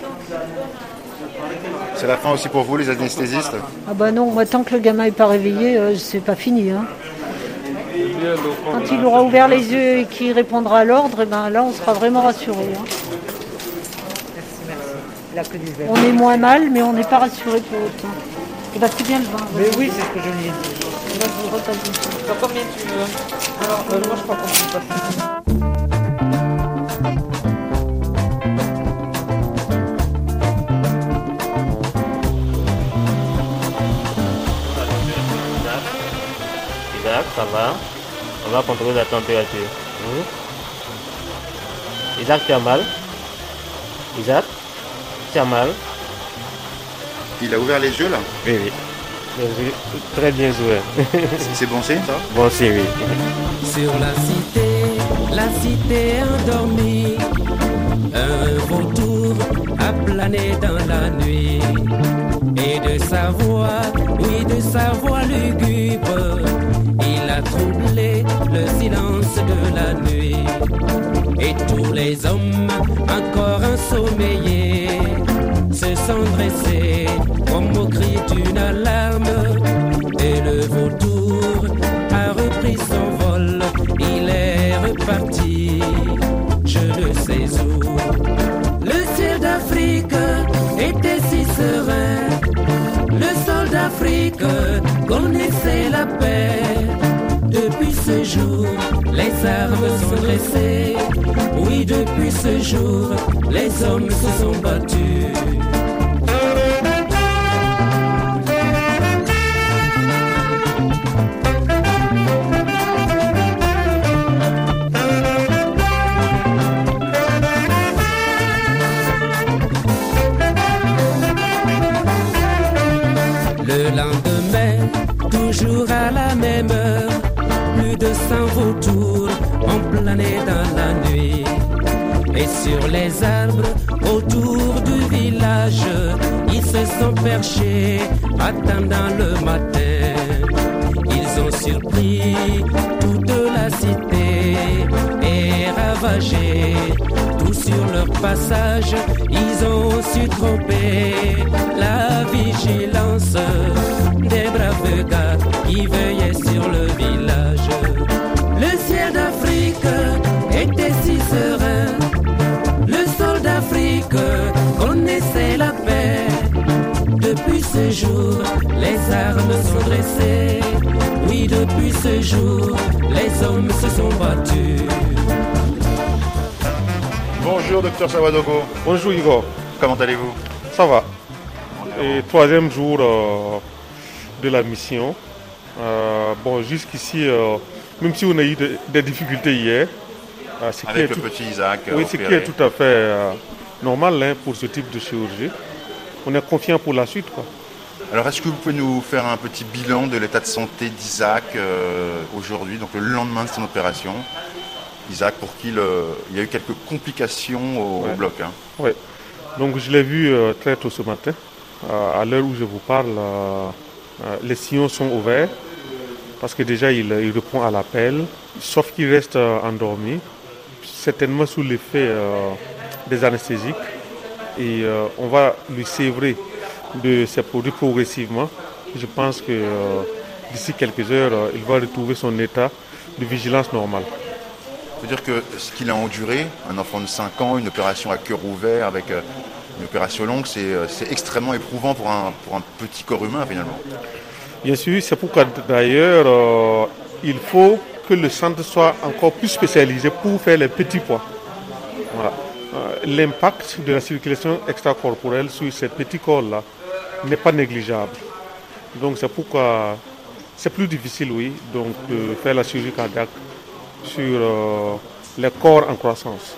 C'est la fin aussi pour vous, les anesthésistes?
Ah bah non, moi tant que le gamin n'est pas réveillé, euh, c'est pas fini. Hein. Quand il aura ouvert les yeux et qu'il répondra à l'ordre, et ben là on sera vraiment rassuré. Hein. On est moins mal, mais on n'est pas rassuré pour autant. Et bah c'est bien le vin.
Mais oui, c'est ce que je lui ai dit.
Là, je vous repasse une chose.
Alors, combien tu veux? Alors, euh, moi je crois qu'on peut passer.
Isaac, ça va? On va contrôler la température. Mmh. Isaac, tu as mal? Isaac, tu as mal?
Il a ouvert les yeux là?
Oui, oui. Très bien joué.
C'est bon signe ça?
Bon signe, oui.
Sur la cité, la cité endormie, un vautour a plané dans la nuit. Et de sa voix, oui de sa voix lugubre, il a troublé le silence de la nuit. Et tous les hommes, encore ensommeillés, se sont dressés comme au cri d'une alarme. Et le vautour a repris son vol, il est reparti, je ne sais où. Le ciel d'Afrique était si serein, le sol d'Afrique connaissait la paix. Depuis ce jour, les armes sont dressées. Oui, depuis ce jour, les hommes se sont battus. Le lendemain, toujours à la même heure, plus de cent vautours ont plané dans la nuit. Et sur les arbres autour du village, ils se sont perchés, attendant le matin. Ils ont surpris toute la cité et ravagé tout sur leur passage. Ils ont su tromper la vigilance des braves gars qui veillaient sur le village. Le ciel d'Afrique était si serein, le sol d'Afrique connaissait combattu.
Bonjour docteur Sawadogo.
Bonjour Igor.
Comment allez-vous?
Ça va. Et troisième jour euh, de la mission. Euh, bon, jusqu'ici, euh, même si on a eu de, des difficultés hier, euh, c'est
avec le
tout,
petit Isaac.
oui, c'est qui est tout à fait euh, normal hein, pour ce type de chirurgie. On est confiant pour la suite, quoi.
Alors, est-ce que vous pouvez nous faire un petit bilan de l'état de santé d'Isaac euh, aujourd'hui, donc le lendemain de son opération? Isaac, pour qui le, il y a eu quelques complications au,
ouais.
au bloc. Hein.
Oui. Donc, je l'ai vu euh, très tôt ce matin. Euh, à l'heure où je vous parle, euh, euh, les sillons sont ouverts parce que déjà, il, il répond à l'appel, sauf qu'il reste euh, endormi, certainement sous l'effet euh, des anesthésiques. Et euh, on va lui sévrer de ces produits progressivement. Je pense que euh, d'ici quelques heures, euh, il va retrouver son état de vigilance normale.
C'est-à-dire que ce qu'il a enduré, un enfant de cinq ans, une opération à cœur ouvert avec euh, une opération longue, c'est, euh, c'est extrêmement éprouvant pour un, pour un petit corps humain finalement.
Bien sûr, c'est pourquoi d'ailleurs euh, il faut que le centre soit encore plus spécialisé pour faire les petits poids. Voilà. Euh, l'impact de la circulation extracorporelle sur ces petits corps-là n'est pas négligeable. Donc c'est pourquoi c'est plus difficile, oui, donc, de faire la chirurgie cardiaque sur euh, les corps en croissance.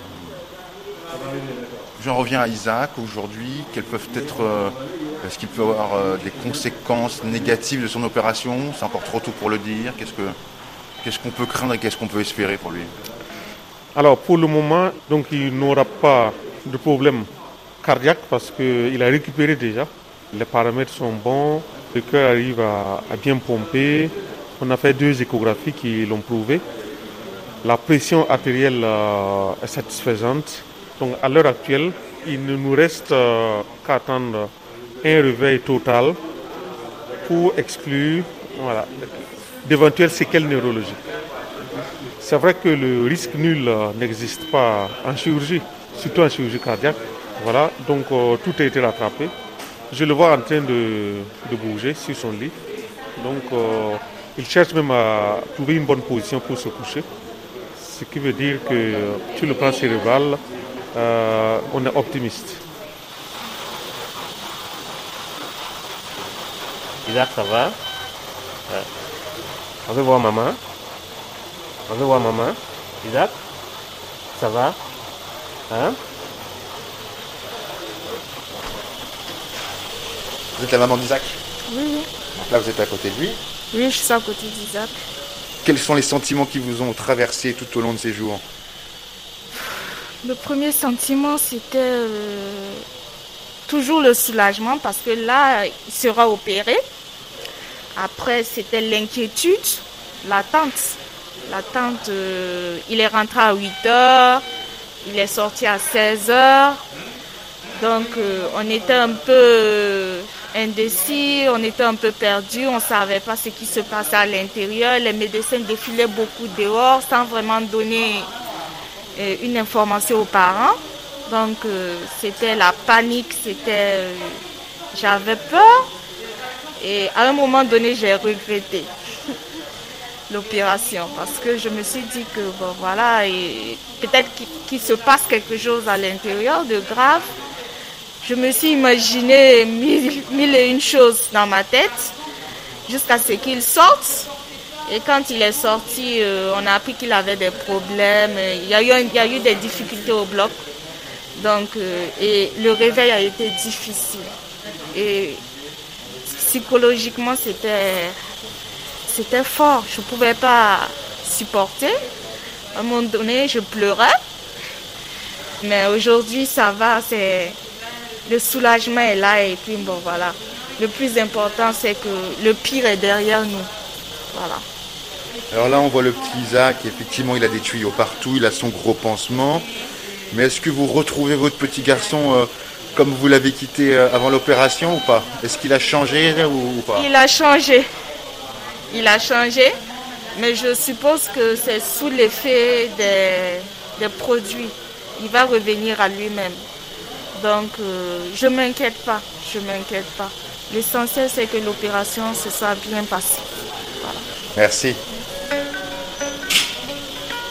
J'en reviens à Isaac aujourd'hui. Quelles peuvent être, euh, est-ce qu'il peut y avoir euh, des conséquences négatives de son opération? C'est encore trop tôt pour le dire. Qu'est-ce que, qu'est-ce qu'on peut craindre et qu'est-ce qu'on peut espérer pour lui?
Alors pour le moment, donc, il n'aura pas de problème cardiaque parce qu'il a récupéré déjà. Les paramètres sont bons, le cœur arrive à, à bien pomper. On a fait deux échographies qui l'ont prouvé. La pression artérielle euh, est satisfaisante. Donc à l'heure actuelle, il ne nous reste euh, qu'à attendre un réveil total pour exclure voilà, d'éventuelles séquelles neurologiques. C'est vrai que le risque nul euh, n'existe pas en chirurgie, surtout en chirurgie cardiaque. Voilà, donc euh, tout a été rattrapé. Je le vois en train de, de bouger sur son lit. Donc euh, il cherche même à trouver une bonne position pour se coucher. Ce qui veut dire que sur le plan cérébral, euh, on est optimiste.
Isaac, ça va? Ouais. On veut voir maman. On veut voir maman. Isaac, ça va? Hein?
Vous êtes la maman d'Isaac?
Oui, oui.
Donc là, vous êtes à côté de lui.
Oui, je suis à côté d'Isaac.
Quels sont les sentiments qui vous ont traversé tout au long de ces jours?
Le premier sentiment, c'était euh, toujours le soulagement parce que là, il sera opéré. Après, c'était l'inquiétude, l'attente. L'attente, euh, il est rentré à huit heures, il est sorti à seize heures. Donc, euh, on était un peu euh, indécis, on était un peu perdus, on ne savait pas ce qui se passait à l'intérieur. Les médecins défilaient beaucoup dehors sans vraiment donner euh, une information aux parents. Donc, euh, c'était la panique, c'était, euh, j'avais peur. Et à un moment donné, j'ai regretté l'opération parce que je me suis dit que, bon, voilà, et peut-être qu'il, qu'il se passe quelque chose à l'intérieur de grave. Je me suis imaginé mille, mille et une choses dans ma tête jusqu'à ce qu'il sorte. Et quand il est sorti, euh, on a appris qu'il avait des problèmes. Il y a eu, un, il y a eu des difficultés au bloc. Donc, euh, et le réveil a été difficile. Et psychologiquement, c'était, c'était fort. Je ne pouvais pas supporter. À un moment donné, je pleurais. Mais aujourd'hui, ça va. C'est... Le soulagement est là et puis bon voilà. Le plus important c'est que le pire est derrière nous. Voilà.
Alors là on voit le petit Isaac, effectivement il a des tuyaux partout, il a son gros pansement. Mais est-ce que vous retrouvez votre petit garçon euh, comme vous l'avez quitté euh, avant l'opération ou pas? Est-ce qu'il a changé ou, ou pas?
Il a changé. Il a changé. Mais je suppose que c'est sous l'effet des, des produits. Il va revenir à lui-même. Donc, euh, je ne m'inquiète pas, je ne m'inquiète pas. L'essentiel, c'est que l'opération se soit bien passée. Voilà.
Merci.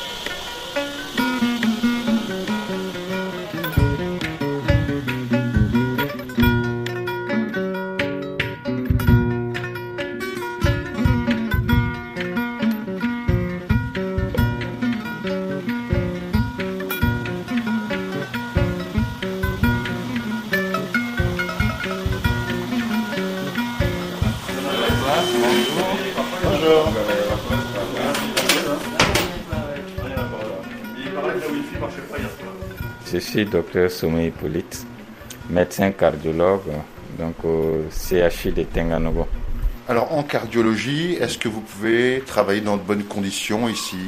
je suis docteur Somé Hippolyte, médecin cardiologue, donc au C H U de Tenganogo.
Alors en cardiologie, est-ce que vous pouvez travailler dans de bonnes conditions ici?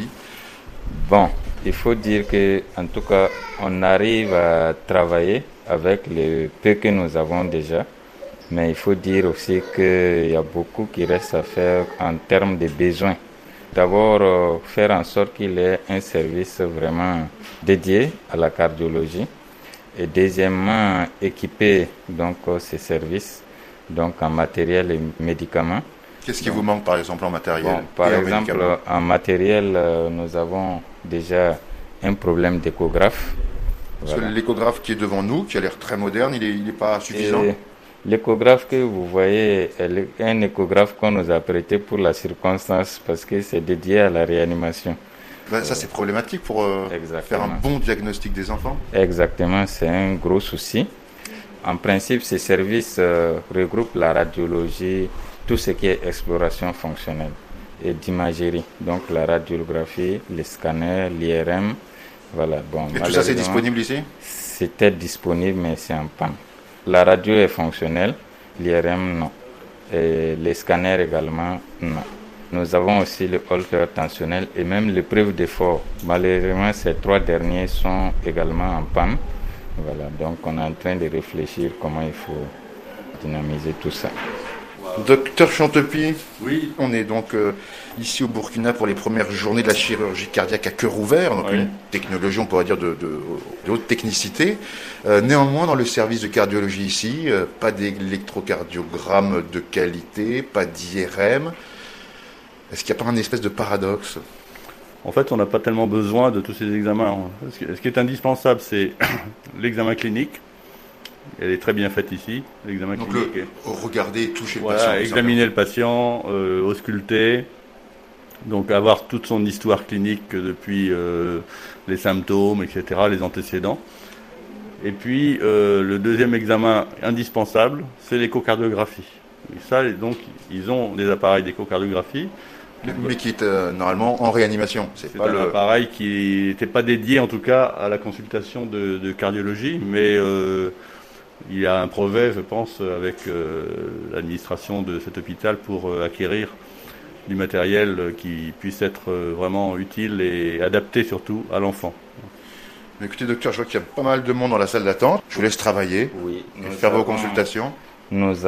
Bon, il faut dire que en tout cas, on arrive à travailler avec le peu que nous avons déjà. Mais il faut dire aussi qu'il y a beaucoup qui reste à faire en termes de besoins. D'abord, euh, faire en sorte qu'il y ait un service vraiment dédié à la cardiologie. Et deuxièmement, équiper donc ces services donc en matériel et médicaments.
Qu'est-ce qui donc, vous manque par exemple en matériel?
Bon, par exemple, en, en matériel, euh, nous avons déjà un problème d'échographe.
Voilà. L'échographe qui est devant nous, qui a l'air très moderne, il n'est pas suffisant?
Et l'échographe que vous voyez est un échographe qu'on nous a prêté pour la circonstance parce que c'est dédié à la réanimation.
Ben, ça c'est problématique pour euh, faire un bon diagnostic des enfants?
Exactement, c'est un gros souci. En principe, ces services euh, regroupent la radiologie, tout ce qui est exploration fonctionnelle et d'imagerie. Donc la radiographie, les scanners, l'I R M. Voilà. Bon,
et tout ça c'est disponible ici?
C'était disponible mais c'est en panne. La radio est fonctionnelle, l'I R M non. Et les scanners également non. Nous avons aussi le holter tensionnel et même l'épreuve d'effort. Malheureusement, ces trois derniers sont également en panne. Voilà, donc on est en train de réfléchir comment il faut dynamiser tout ça.
Docteur Chantepie,
oui.
On est donc euh, ici au Burkina pour les premières journées de la chirurgie cardiaque à cœur ouvert, donc oui. Une technologie, on pourrait dire, de, de, de haute technicité. Euh, néanmoins, dans le service de cardiologie ici, euh, pas d'électrocardiogramme de qualité, pas d'I R M. Est-ce qu'il n'y a pas un espèce de paradoxe?
En fait, on n'a pas tellement besoin de tous ces examens. Ce qui est indispensable, c'est l'examen clinique. Elle est très bien faite ici, l'examen
Donc
clinique.
Le, regarder, toucher
voilà,
le patient.
Examiner le patient, euh, ausculter, donc avoir toute son histoire clinique depuis euh, les symptômes, et cetera, les antécédents. Et puis, euh, le deuxième examen indispensable, c'est l'échocardiographie. Et ça, donc, ils ont des appareils d'échocardiographie.
Mais qui est euh, normalement en réanimation.
C'est, c'est pas un le... appareil qui n'était pas dédié, en tout cas, à la consultation de, de cardiologie, mais euh, il y a un brevet, je pense, avec euh, l'administration de cet hôpital pour euh, acquérir du matériel qui puisse être euh, vraiment utile et adapté surtout à l'enfant.
Mais écoutez, docteur, je vois qu'il y a pas mal de monde dans la salle d'attente. Je vous laisse travailler
oui,
et faire avons, vos consultations.
Nous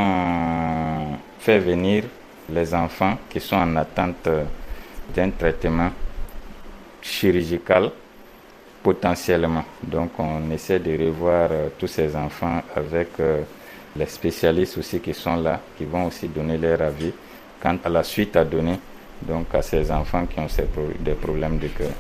avons fait venir les enfants qui sont en attente d'un traitement chirurgical potentiellement. Donc on essaie de revoir euh, tous ces enfants avec euh, les spécialistes aussi qui sont là, qui vont aussi donner leur avis quant à la suite à donner donc à ces enfants qui ont ces pro- des problèmes de cœur.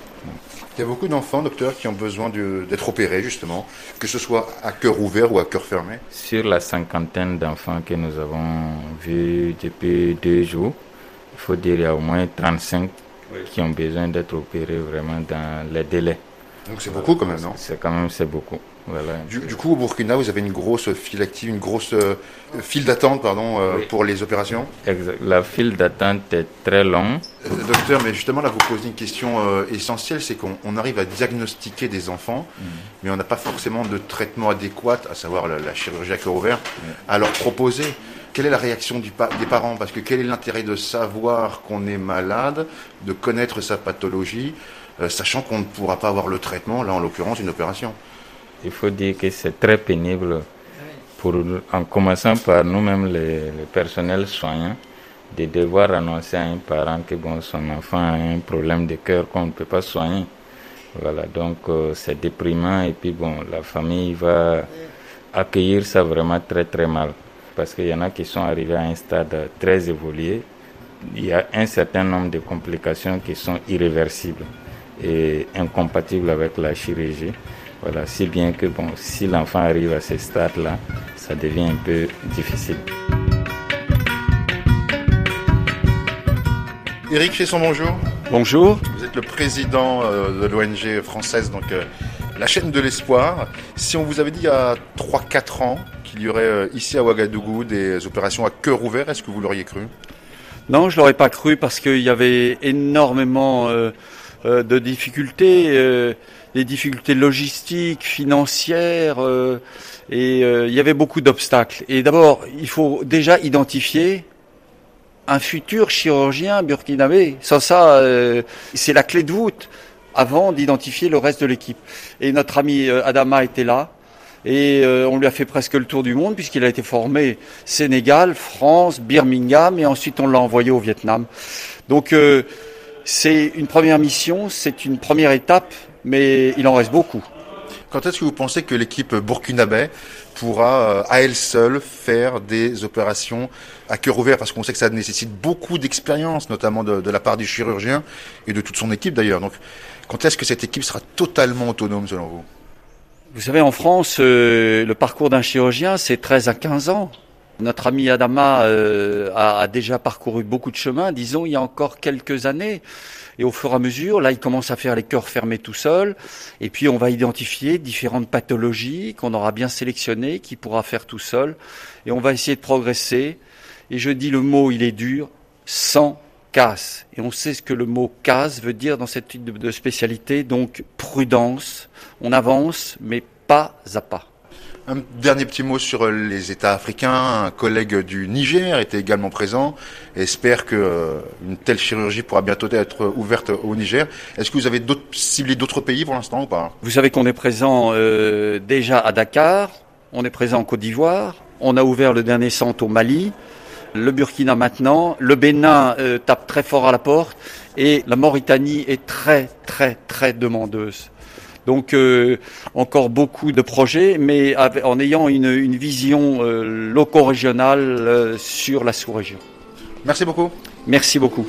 Il y a beaucoup d'enfants, docteur, qui ont besoin de, d'être opérés, justement, que ce soit à cœur ouvert ou à cœur fermé.
Sur la cinquantaine d'enfants que nous avons vus depuis deux jours, il faut dire qu'il y a au moins trente-cinq oui. qui ont besoin d'être opérés vraiment dans les délais.
Donc c'est beaucoup quand même, non?
C'est quand même, c'est beaucoup. Voilà.
Du, du coup, au Burkina, vous avez une grosse file active, une grosse euh, file d'attente, pardon, euh, oui. pour les opérations.
Exact. La file d'attente est très longue.
Euh, docteur, mais justement là, vous posez une question euh, essentielle, c'est qu'on on arrive à diagnostiquer des enfants, mmh. mais on n'a pas forcément de traitement adéquat, à savoir la, la chirurgie à cœur ouvert, mmh. à leur proposer. Quelle est la réaction du pa- des parents? Parce que quel est l'intérêt de savoir qu'on est malade, de connaître sa pathologie, euh, sachant qu'on ne pourra pas avoir le traitement, là en l'occurrence une opération?
Il faut dire que c'est très pénible, pour, en commençant par nous-mêmes, les, les personnels soignants, de devoir annoncer à un parent que bon, son enfant a un problème de cœur qu'on ne peut pas soigner. Voilà, donc euh, c'est déprimant et puis bon, la famille va accueillir ça vraiment très très mal. Parce qu'il y en a qui sont arrivés à un stade très évolué. Il y a un certain nombre de complications qui sont irréversibles et incompatibles avec la chirurgie. Voilà, si bien que bon, si l'enfant arrive à ce stade-là, ça devient un peu difficile.
Éric Chesson, bonjour.
Bonjour.
Vous êtes le président euh, de l'O N G française, donc euh, la chaîne de l'espoir. Si on vous avait dit il y a trois quatre ans qu'il y aurait euh, ici à Ouagadougou des opérations à cœur ouvert, est-ce que vous l'auriez cru?
Non, je l'aurais pas cru parce qu'il y avait énormément euh, euh, de difficultés. Euh, des difficultés logistiques, financières, euh, et euh, il y avait beaucoup d'obstacles. Et d'abord, il faut déjà identifier un futur chirurgien burkinabé. Sans ça, euh, c'est la clé de voûte avant d'identifier le reste de l'équipe. Et notre ami euh, Adama était là. Et euh, on lui a fait presque le tour du monde puisqu'il a été formé Sénégal, France, Birmingham et ensuite on l'a envoyé au Vietnam. Donc euh, c'est une première mission, c'est une première étape, mais il en reste beaucoup.
Quand est-ce que vous pensez que l'équipe burkinabé pourra euh, à elle seule faire des opérations à cœur ouvert, parce qu'on sait que ça nécessite beaucoup d'expérience, notamment de, de la part du chirurgien et de toute son équipe d'ailleurs. Donc quand est-ce que cette équipe sera totalement autonome selon vous ?
Vous savez, en France, euh, le parcours d'un chirurgien, c'est treize à quinze ans. Notre ami Adama euh, a, a déjà parcouru beaucoup de chemin, disons, il y a encore quelques années. Et au fur et à mesure, là, il commence à faire les cœurs fermés tout seul. Et puis, on va identifier différentes pathologies qu'on aura bien sélectionnées, qu'il pourra faire tout seul. Et on va essayer de progresser. Et je dis le mot, il est dur, sans casse. Et on sait ce que le mot casse veut dire dans cette type de, de spécialité. Donc, prudence. On avance, mais pas à pas.
Un dernier petit mot sur les États africains. Un collègue du Niger était également présent et espère que euh, une telle chirurgie pourra bientôt être ouverte au Niger. Est-ce que vous avez d'autres, ciblé d'autres pays pour l'instant ou pas ?
Vous savez qu'on est présent euh, déjà à Dakar, on est présent en Côte d'Ivoire, on a ouvert le dernier centre au Mali, le Burkina maintenant, le Bénin euh, tape très fort à la porte et la Mauritanie est très très très demandeuse. Donc euh, encore beaucoup de projets, mais avec, en ayant une, une vision euh, loco-régionale euh, sur la sous-région.
Merci beaucoup.
Merci beaucoup.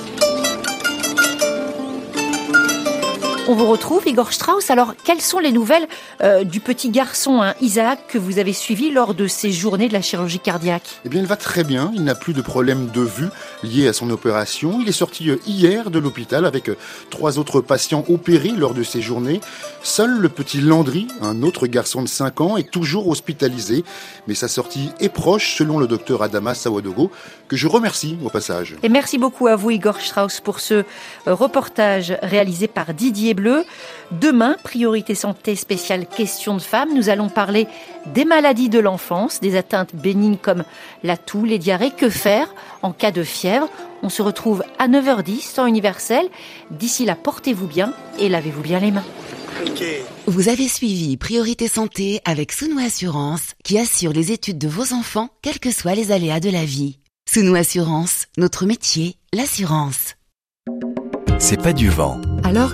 On vous retrouve, Igor Strauss. Alors, quelles sont les nouvelles euh, du petit garçon, hein, Isaac, que vous avez suivi lors de ces journées de la chirurgie cardiaque ?
Eh bien, il va très bien. Il n'a plus de problème de vue lié à son opération. Il est sorti hier de l'hôpital avec trois autres patients opérés lors de ces journées. Seul le petit Landry, un autre garçon de cinq ans, est toujours hospitalisé. Mais sa sortie est proche, selon le docteur Adama Sawadogo, que je remercie au passage.
Et merci beaucoup à vous, Igor Strauss, pour ce reportage réalisé par Didier Bleu. Demain, Priorité Santé spéciale questions de femmes. Nous allons parler des maladies de l'enfance, des atteintes bénignes comme la toux, les diarrhées. Que faire en cas de fièvre ? On se retrouve à neuf heures dix, temps universel. D'ici là, portez-vous bien et lavez-vous bien les mains.
Vous avez suivi Priorité Santé avec Sounou Assurance, qui assure les études de vos enfants, quels que soient les aléas de la vie. Sounou Assurance, notre métier, l'assurance.
C'est pas du vent.
Alors,